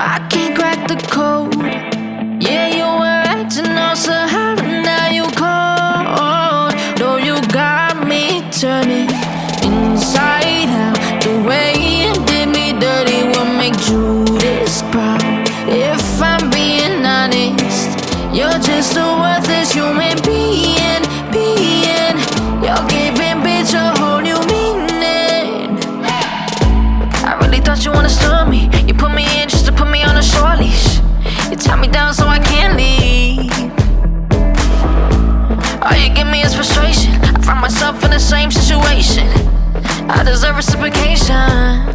I can't crack the code. Yeah, you were acting all so hot, and now you cold. No, you got me turning inside out. The way you did me dirty will make Judas proud. If I'm being honest, you're just a worthless human being. You're giving bitch a whole new meaning. I really thought you understood me. You put me in just to put me on a short leash. You tie me down so I can't leave. All you give me is frustration. I find myself in the same situation. I deserve reciprocation.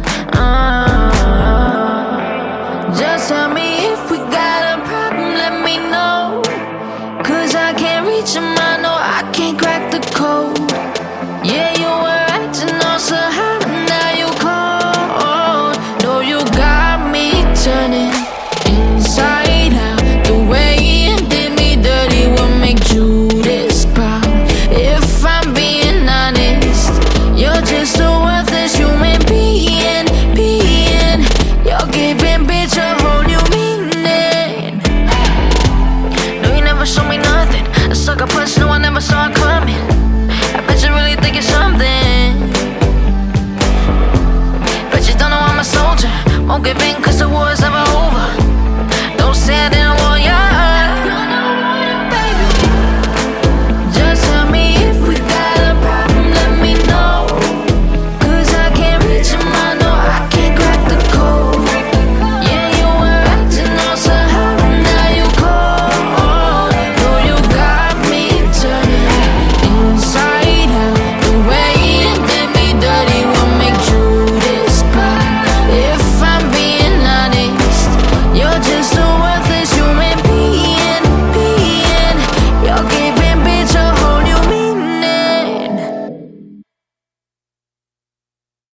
Just tell me if we got a problem, let me know. 'Cause I can't reach him, I know I can't crack the code. Yeah, you were acting all so hot, and now you cold. No, you got me turning inside out. The way you did me dirty will make Judas proud. If I'm being honest, you're just a worthless human being. You're giving bitch a whole new meaning. No, you never showed me nothing. A sucker punch, no, I never saw it coming. I bet you really think it's something, but you don't know I'm a soldier. Won't give in 'cause the war is never